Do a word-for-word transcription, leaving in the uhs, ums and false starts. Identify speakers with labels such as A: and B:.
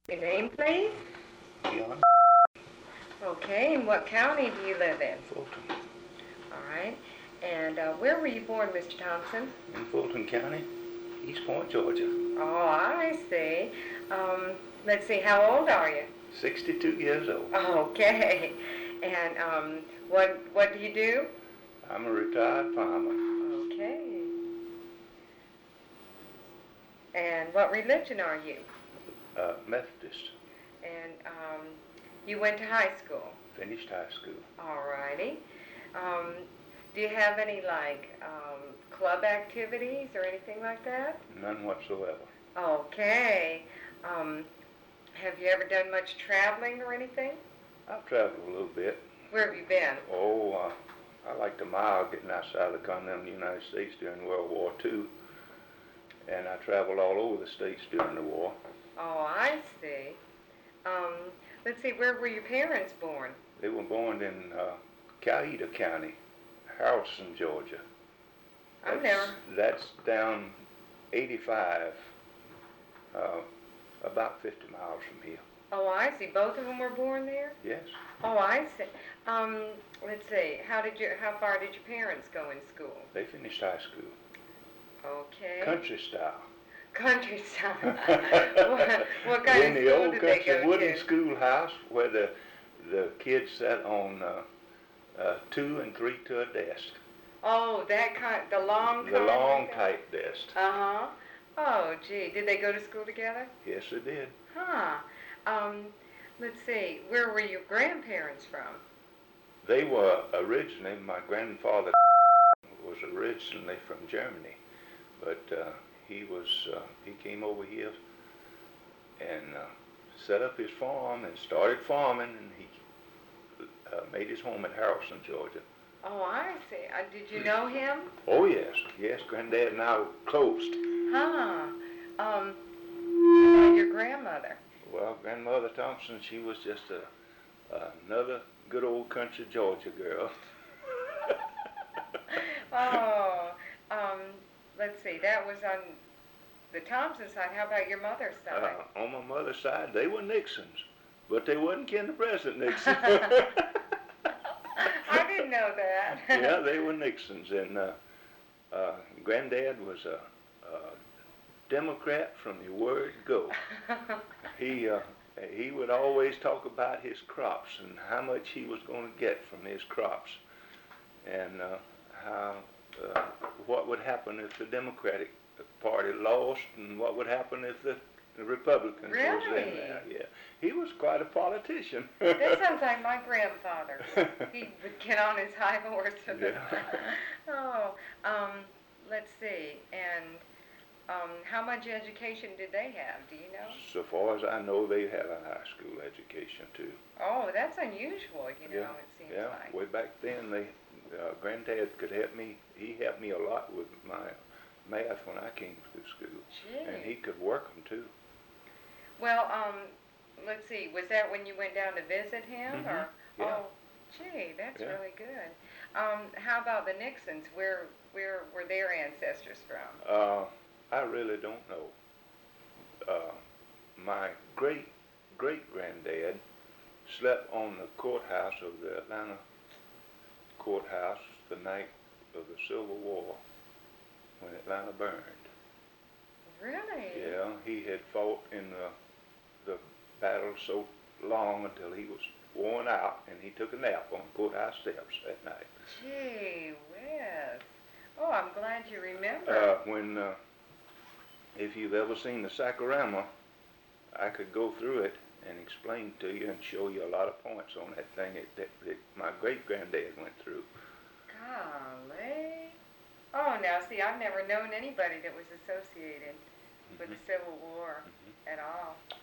A: Your name, please?
B: John
A: Okay, and what county do you live in?
B: Fulton.
A: All right. And uh, where were you born, Mister Thompson?
B: In Fulton County, East Point, Georgia.
A: Oh, I see. Um, let's see, how old are you?
B: sixty-two years old.
A: Okay. And um, what what do you do?
B: I'm a retired farmer.
A: Okay. And what religion are you?
B: Uh, Methodist.
A: And um, you went to high school?
B: Finished high school.
A: All righty. Um, do you have any, like, um, club activities or anything like that?
B: None whatsoever.
A: Okay. Um, have you ever done much traveling or anything?
B: I've traveled a little bit.
A: Where have you been?
B: Oh, uh, I liked a mile getting outside the continental United States during World War Two. And I traveled all over the states during the war.
A: Oh, I see. Um, let's see, where were your parents born?
B: They were born in uh, Coweta County, Harrison, Georgia.
A: I've
B: That's,
A: never.
B: That's down eighty-five, uh, about fifty miles from here.
A: Oh, I see. Both of them were born there?
B: Yes.
A: Oh, I see. Um, let's see. How did you? How far did your parents go in school?
B: They finished high school.
A: Okay.
B: Country style.
A: Country style. what, what kind
B: in
A: of
B: the
A: school
B: old
A: did they
B: country
A: go
B: wooden
A: to?
B: schoolhouse where the the kids sat on uh, uh, two and three to a desk.
A: Oh, that kind, the long
B: The
A: kind
B: long
A: like that?
B: tight desk.
A: Uh-huh. Oh, gee. Did they go to school together?
B: Yes, they did.
A: Huh. Um, let's see. Where were your grandparents from?
B: They were originally, my grandfather was originally from Germany, but uh, he was uh, he came over here and uh, set up his farm and started farming, and he uh, made his home at Harrison, Georgia.
A: Oh, I see. Uh, did you know him?
B: Oh yes, yes. Granddad and I were close.
A: Huh. Um, how about your grandmother?
B: Well, Grandmother Thompson, she was just a another good old country Georgia girl.
A: Oh, um, let's see. That was on the Thompson side. How about your mother's side?
B: Uh, on my mother's side, they were Nixons, but they wasn't kin to President Nixon.
A: I didn't know that.
B: Yeah, they were Nixons, and uh, uh, Granddad was a, a Democrat from the word go. He uh, he would always talk about his crops and how much he was going to get from his crops, and uh, how uh, what would happen if the Democratic Party lost, and what would happen if the, the Republicans
A: Really?
B: was in there. Yeah, he was quite a politician.
A: That sounds like my grandfather. He would get on his high horse.
B: Yeah.
A: Oh, um, let's see. And um, how much education did they have? Do you know?
B: So far as I know, they had a high school education too.
A: Oh, that's unusual. You know,
B: Yeah,
A: it seems
B: yeah.
A: like.
B: Way back then, they uh, Granddad could help me. He helped me a lot with my math when I came through school,
A: Gee.
B: and he could work them too.
A: Well, um, let's see. Was that when you went down to visit him,
B: Mhm,
A: or?
B: yeah.
A: Oh, gee, that's
B: Yeah.
A: really good. Um, how about the Nixons? Where, where were their ancestors from?
B: Uh, I really don't know. Uh, my great great granddad slept on the courthouse of the Atlanta courthouse the night of the Civil War when Atlanta burned.
A: Really?
B: Yeah, he had fought in the the battle so long until he was worn out, and he took a nap on the courthouse steps that night.
A: Gee whiz. Oh, I'm glad you remember.
B: Uh, when uh, if you've ever seen the Sakurama, I could go through it and explain to you and show you a lot of points on that thing that, that, that my great-granddad went through.
A: Golly. Oh, now, see, I've never known anybody that was associated with the
B: Mhm.
A: Civil War
B: Mhm.
A: at all.